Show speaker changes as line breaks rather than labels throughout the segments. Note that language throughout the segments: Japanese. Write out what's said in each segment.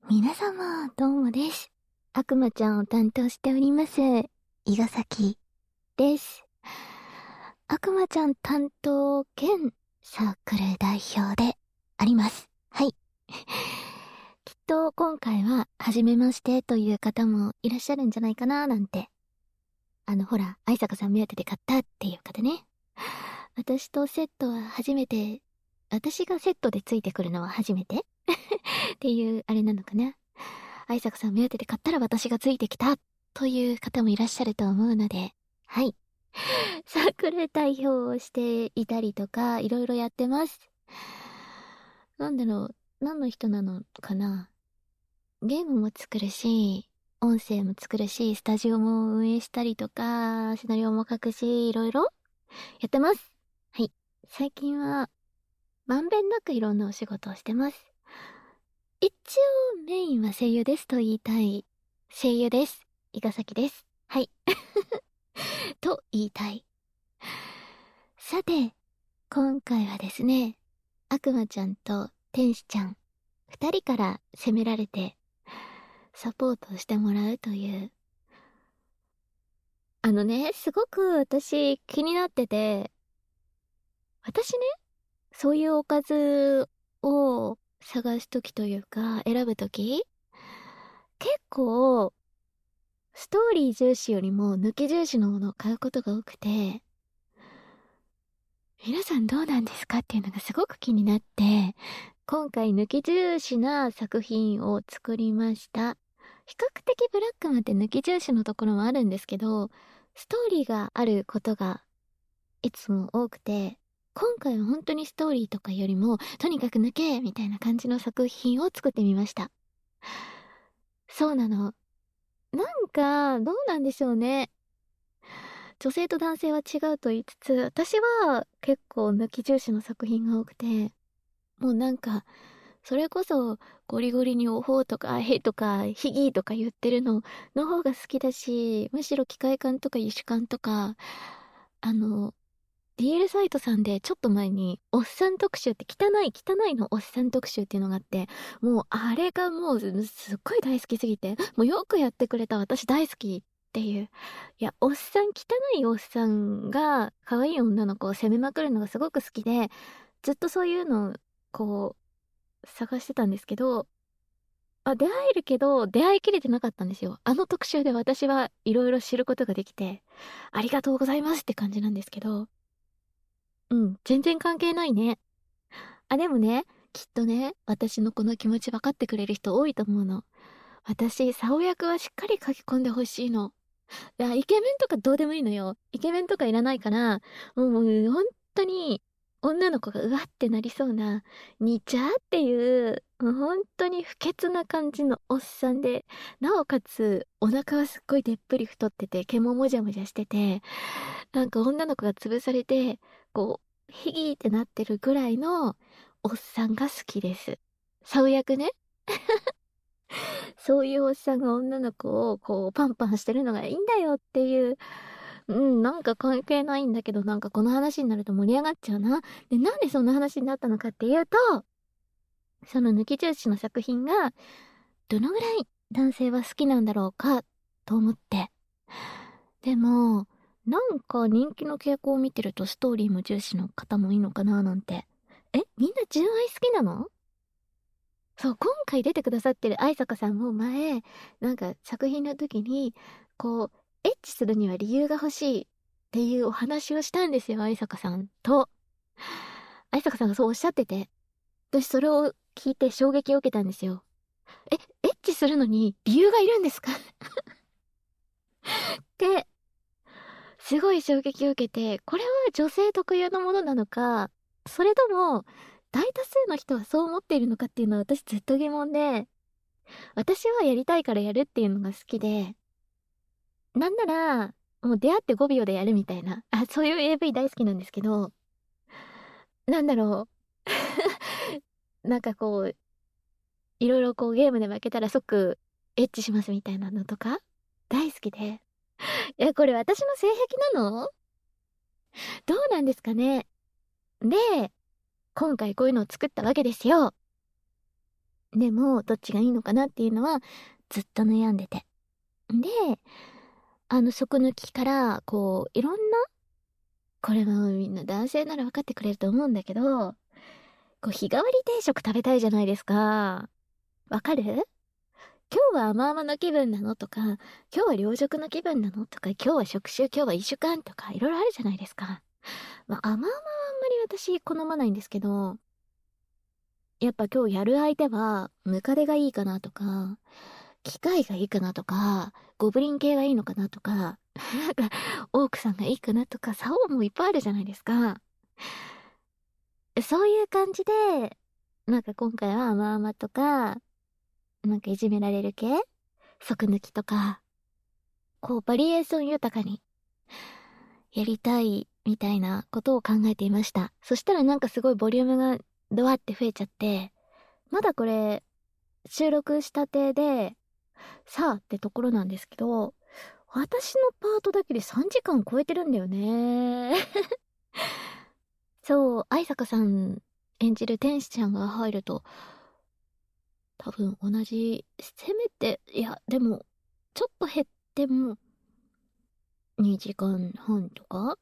皆様、どうもです。悪魔ちゃんを担当しております、伊賀崎です。悪魔ちゃん担当兼サークル代表であります。はい。きっと今回は、初めましてという方もいらっしゃるんじゃないかななんて。ほら、愛坂さん目当てで買ったっていう方ね。私とセットは初めて、私がセットでついてくるのは初めてっていうあれなのかな。愛坂さん目当てで買ったら私がついてきたという方もいらっしゃると思うので、はい。サークル代表をしていたりとか、いろいろやってます。なんだろう、何の人なのかな。ゲームも作るし、音声も作るし、スタジオも運営したりとか、シナリオも書くし、いろいろやってます。はい。最近は、まんべんなくいろんなお仕事をしてます。一応メインは声優ですと言いたい。声優です。伊賀崎です。はい。と言いたい。さて、今回はですね、悪魔ちゃんと天使ちゃん、二人から責められて、サポートをしてもらうという。すごく私気になってて、私ね、そういうおかずを探すときというか、選ぶとき、結構、ストーリー重視よりも抜き重視のものを買うことが多くて、皆さんどうなんですかっていうのがすごく気になって、今回抜き重視な作品を作りました。比較的ブラックマンって抜き重視のところもあるんですけど、ストーリーがあることがいつも多くて、今回は本当にストーリーとかよりも、とにかく抜けみたいな感じの作品を作ってみました。そうなの。なんか、どうなんでしょうね。女性と男性は違うと言いつつ、私は結構抜き重視の作品が多くて、もうなんか、それこそゴリゴリにおほうとかへとかヒギーとか言ってるのの方が好きだし、むしろ機械感とか油脂感とか、あの、DL サイトさんでちょっと前におっさん特集って汚い汚いのおっさん特集っていうのがあって、もうあれがもうすっごい大好きすぎて、もうよくやってくれた私大好きっていう。いや、おっさん汚いおっさんが可愛い女の子を責めまくるのがすごく好きで、ずっとそういうのをこう探してたんですけど、出会えるけど出会いきれてなかったんですよ。あの特集で私はいろいろ知ることができて、ありがとうございますって感じなんですけど、うん、全然関係ないね。でもね、きっとね、私のこの気持ち分かってくれる人多いと思うの。私、竿役はしっかり書き込んでほしいの。イケメンとかどうでもいいのよ。イケメンとかいらないから、もう本当に、女の子がうわってなりそうな、にちゃーっていう、もう本当に不潔な感じのおっさんで、なおかつ、お腹はすっごいでっぷり太ってて、毛ももじゃもじゃしてて、なんか女の子が潰されて、こう、ヒギーってなってるぐらいのおっさんが好きです。竿役ね。そういうおっさんが女の子をこうパンパンしてるのがいいんだよっていう、なんか関係ないんだけど、なんかこの話になると盛り上がっちゃうな。で、なんでそんな話になったのかっていうと、その抜き重視の作品が、どのぐらい男性は好きなんだろうか、と思って。でも、なんか人気の傾向を見てるとストーリーも重視の方もいいのかななんて。みんな純愛好きなの？そう、今回出てくださってる愛坂さんも前、なんか作品の時に、こう、エッチするには理由が欲しいっていうお話をしたんですよ、愛坂さんと。愛坂さんがそうおっしゃってて、私それを聞いて衝撃を受けたんですよ。エッチするのに理由がいるんですか？って、すごい衝撃を受けて、これは女性特有のものなのか、それとも、大多数の人はそう思っているのかっていうのは私ずっと疑問で、私はやりたいからやるっていうのが好きで、なんなら、もう出会って5秒でやるみたいな。そういう AV 大好きなんですけど、なんだろう。なんかこう、いろいろこうゲームで負けたら即エッチしますみたいなのとか、大好きで。これ私の性癖なの？どうなんですかね。で、今回こういうのを作ったわけですよ。 でも、どっちがいいのかなっていうのは、ずっと悩んでて。で、底抜きから、こう、いろんな、これもみんな男性なら分かってくれると思うんだけど、こう、日替わり定食食べたいじゃないですか。わかる？今日は甘々の気分なのとか、今日は両食の気分なのとか、今日は食酒、今日は一週間とか、いろいろあるじゃないですか。まあ、甘々はあんまり私好まないんですけど、やっぱ今日やる相手は、ムカデがいいかなとか、機械がいいかなとか、ゴブリン系がいいのかなとか、なんか、オークさんがいいかなとか、竿もいっぱいあるじゃないですか。そういう感じで、なんか今回は甘々とか、なんかいじめられる系即抜きとか、こうバリエーション豊かにやりたいみたいなことを考えていました。そしたらなんかすごいボリュームがドワって増えちゃって、まだこれ収録したてで、さあってところなんですけど、私のパートだけで3時間超えてるんだよね。そう、愛坂さん演じる天使ちゃんが入ると、多分同じ、せめて、いや、でも、ちょっと減っても、2時間半とか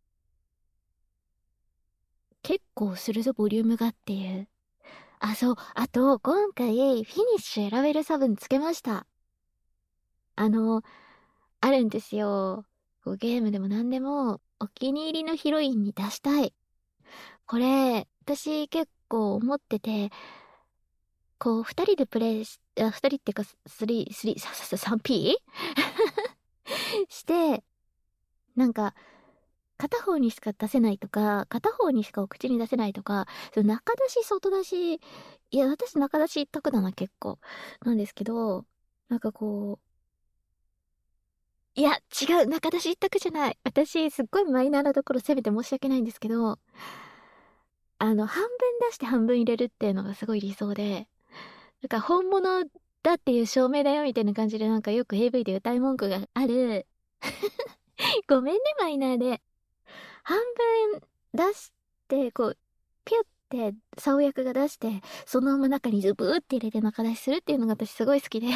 結構するぞ、ボリュームがっていう。あ、そう。あと、今回、フィニッシュ選べる差分つけました。あの、あるんですよ。こうゲームでも何でも、お気に入りのヒロインに出したい。これ、私結構思ってて、こう、二人でプレイし、二人っていうか、3P? して、なんか、片方にしか出せないとか、片方にしかお口に出せないとか、その中出し、外出し、いや、私中出し一択だな、結構。なんですけど、なんかこう、いや、違う、中出し一択じゃない。私、すっごいマイナーなところ攻めて申し訳ないんですけど、半分出して半分入れるっていうのがすごい理想で、なんか本物だっていう証明だよみたいな感じでなんかよく AV で歌い文句がある。ごめんね、マイナーで。半分出して、こう、ピュって、竿役が出して、そのまま中にズブーって入れて中出しするっていうのが私すごい好きで。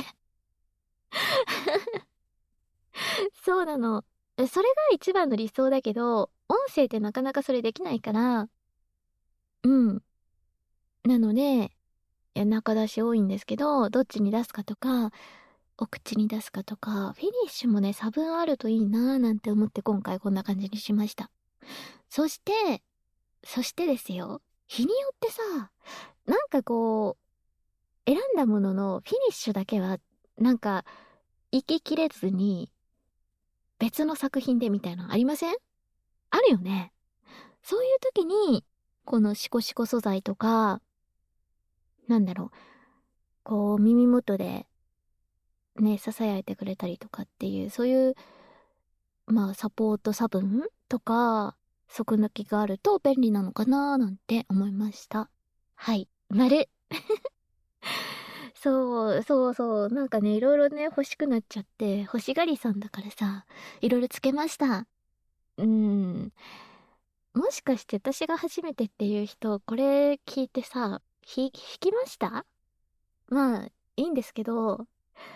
そうなの。それが一番の理想だけど、音声ってなかなかそれできないから、うん。なので、いや、中出し多いんですけど、どっちに出すかとか、お口に出すかとか、フィニッシュもね、差分あるといいなーなんて思って今回こんな感じにしました。そして、そしてですよ、日によってさ、なんかこう、選んだもののフィニッシュだけは、なんか、行ききれずに、別の作品でみたいなのありません？あるよね。そういう時に、このシコシコ素材とか、なんだろう、こう耳元でね、囁いてくれたりとかっていう、そういう、まあサポート差分とか、即抜きがあると便利なのかなーなんて思いました。はい。丸。そう、そうそう。なんかね、いろいろね、欲しくなっちゃって、欲しがりさんだからさ、いろいろつけました。もしかして私が初めてっていう人、これ聞いてさ、引きました？まあ、いいんですけど、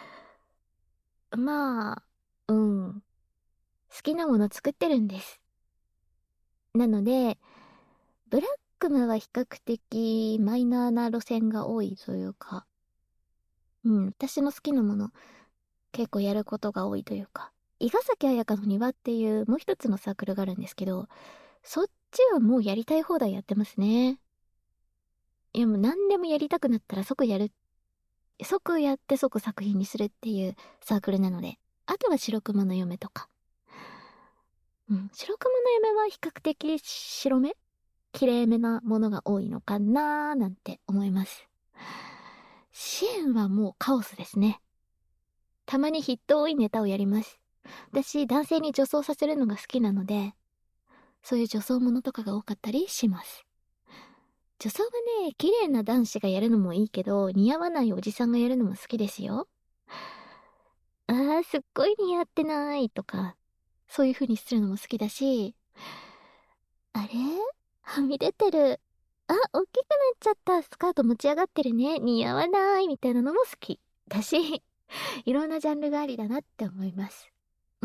まあ、うん。好きなもの作ってるんです。なので、ブラックマは比較的マイナーな路線が多いというか、うん、私の好きなもの結構やることが多いというか、伊賀崎彩香の庭っていうもう一つのサークルがあるんですけど、そっちはもうやりたい放題やってますね。いやもう何でもやりたくなったら即やる。即やって即作品にするっていうサークルなので、あとは白熊の嫁とか。うん、白熊の嫁は比較的白目綺麗めなものが多いのかなーなんて思います。支援はもうカオスですね。たまにヒット多いネタをやります。私、男性に女装させるのが好きなので、そういう女装ものとかが多かったりします。女装がね、綺麗な男子がやるのもいいけど、似合わないおじさんがやるのも好きですよ。あー、すっごい似合ってないとか、そういう風にするのも好きだし、あれはみ出てる。 あ、大きくなっちゃった、スカート持ち上がってるね、似合わないみたいなのも好きだし、いろんなジャンルがありだなって思います。うん。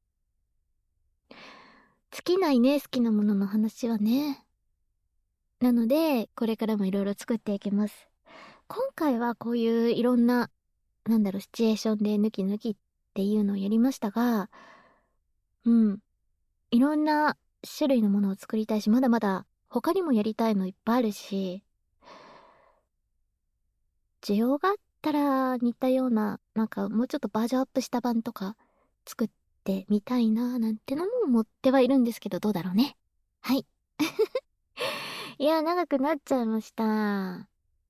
尽きないね、好きなものの話はね。なので、これからもいろいろ作っていきます。今回はこういういろんな、シチュエーションで抜き抜きっていうのをやりましたが、うん。いろんな種類のものを作りたいし、まだまだ他にもやりたいのいっぱいあるし、需要があったら似たような、もうちょっとバージョンアップした版とか作ってみたいななんてのも思ってはいるんですけど、どうだろうね。はい。いや、長くなっちゃいました。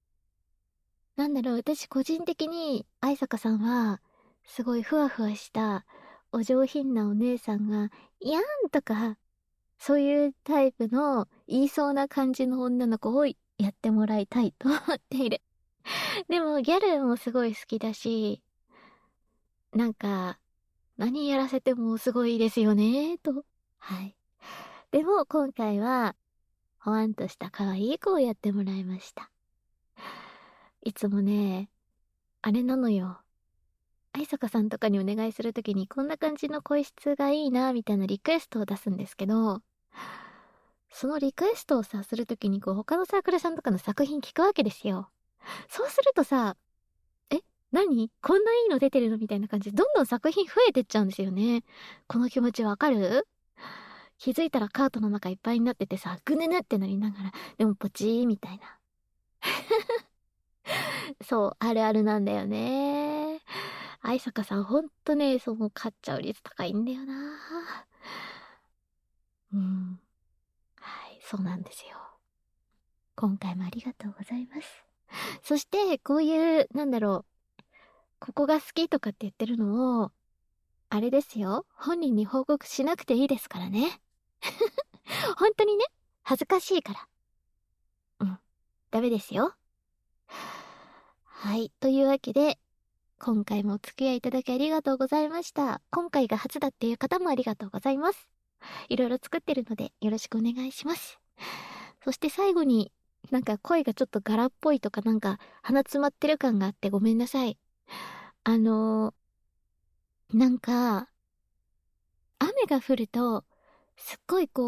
私個人的に、愛坂さんは、すごいふわふわした、お上品なお姉さんが、やんとか、そういうタイプの言いそうな感じの女の子をやってもらいたいと思っている。でもギャルもすごい好きだし、なんか、何やらせてもすごいですよね、と。はい。でも今回は、ほわんとした可愛い子をやってもらいました。いつもね、あれなのよ。愛坂さんとかにお願いするときにこんな感じの声質がいいな、みたいなリクエストを出すんですけど、そのリクエストをさ、するときに他のサークルさんとかの作品聞くわけですよ。そうするとさ、え、何こんないいの出てるのみたいな感じで、どんどん作品増えてっちゃうんですよね。この気持ちわかる？気づいたらカートの中いっぱいになっててさ、ぐぬぬってなりながら、でもポチーみたいな。そう、あるあるなんだよね。愛坂さんほんとね、その買っちゃう率高いんだよな。うん。はい、そうなんですよ。今回もありがとうございます。そして、こういう、ここが好きとかって言ってるのを、あれですよ。本人に報告しなくていいですからね。本当にね、恥ずかしいから。うん。ダメですよ。はい。というわけで、今回もお付き合いいただきありがとうございました。今回が初だっていう方もありがとうございます。いろいろ作ってるのでよろしくお願いします。そして最後に、声がちょっと柄っぽいとか鼻詰まってる感があってごめんなさい。あのー、なんか、雨が降ると、すっごい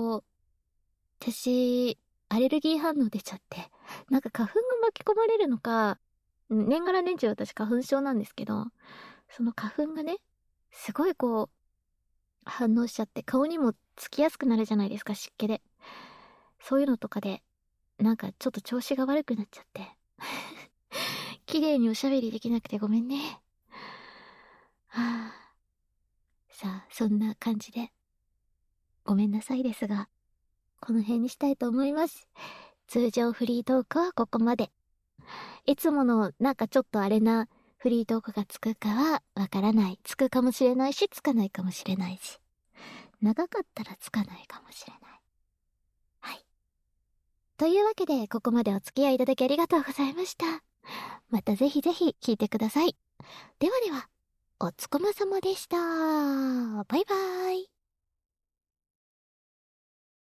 私、アレルギー反応出ちゃって、花粉が巻き込まれるのか、年がら年中私花粉症なんですけど、その花粉がね、すごい反応しちゃって顔にもつきやすくなるじゃないですか、湿気で。そういうのとかで、ちょっと調子が悪くなっちゃって。綺麗におしゃべりできなくてごめんね。はあ。さあ、そんな感じで、ごめんなさいですが、この辺にしたいと思います。通常フリートークはここまで。いつものちょっとあれなフリートークがつくかはわからない。つくかもしれないし、つかないかもしれないし。長かったらつかないかもしれない。はい。というわけで、ここまでお付き合いいただきありがとうございました。またぜひぜひ聞いてください。ではでは、おつこまさまでした。バイバーイ。